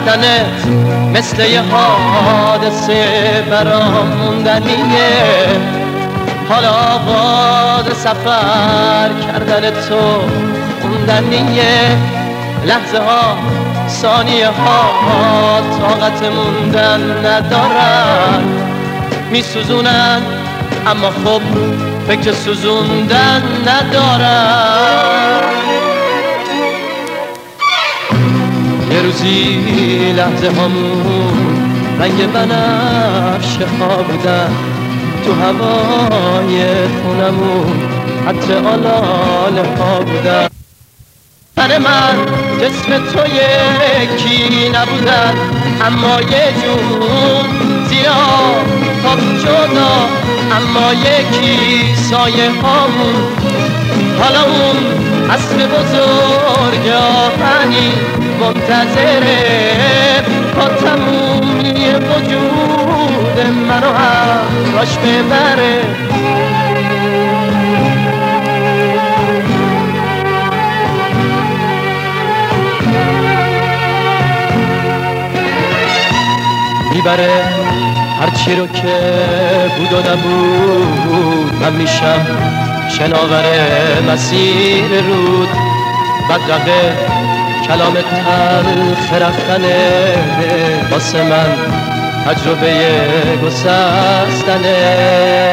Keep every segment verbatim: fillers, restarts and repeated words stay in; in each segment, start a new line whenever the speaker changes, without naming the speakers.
رفتنت مثل یه حادثه برام موندنیه. حالا آغاز سفر کردن تو خوندنیه. لحظه ها ثانیه ها طاقت موندن ندارن، میسوزونن اما خب فکر سوزوندن ندارن. یه روزی لحظه هامون رنگ بنفشه ها بودن، تو هوای خونمون عطر آلاله ها بودن. تن من جسم تو یکی نبودن، اما یه جون زیرا خواب جدا، اما یکی سایه هامون. حالا اون اسب بزرگ آهنی منتظره تا تمومی وجود منو همراش ببره. میبره هرچی رو که بود و نبود. من میشم شناور مسیر رود، بدرقه کلام تلخ رفتنه واسه من تجربه گسستنه.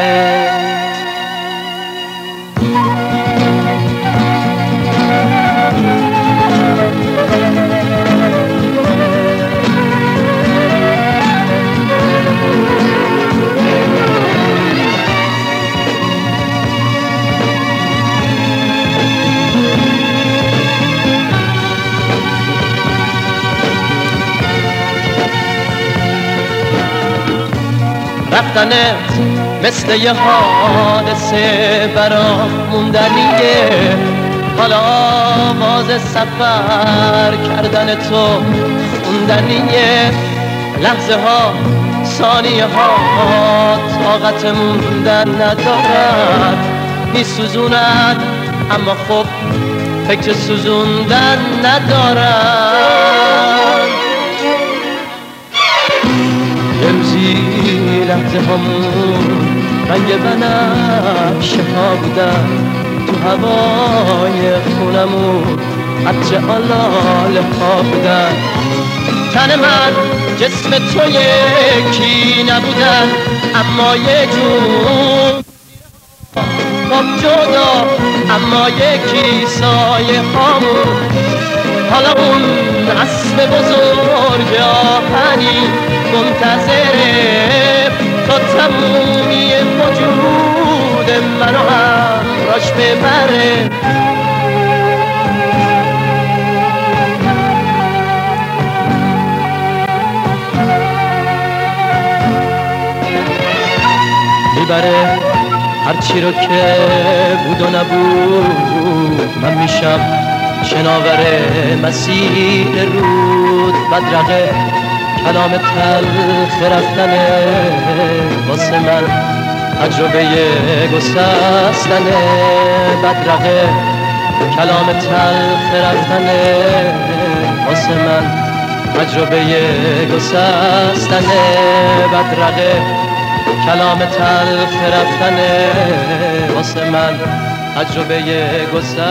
رفتنت مثل یه حادثه برام موندنیه. حالا آغاز سفر کردن تو خوندنیه. لحظه ها ثانیه ها طاقت موندن ندارد، میسوزونن اما خب فکر سوزوندن ندارن. یه روزی لحظه همون رنگ بنفشه ها بودن، تو هوای خونمون عطر آلاله ها بودن. تن من جسم تو یکی نبودن، اما یه جون خواب جدا، اما یکی سایه هامون. حالا اون اسب بزرگ آهنی منتظره تا تمومی وجود منو همراش ببره. میبره هرچی رو که بود و نبود. من میشم شناور مسیر رود، بدرقه کلام تلخ رفتنه واسه من تجربه گسستنه. بدرقه کلام تلخ رفتنه واسه من تجربه گسستنه. بدرقه کلام تلخ رفتنه واسه من تجربه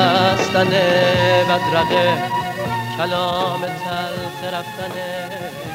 گسستنه. بدرقه کلام تلخ رفتنه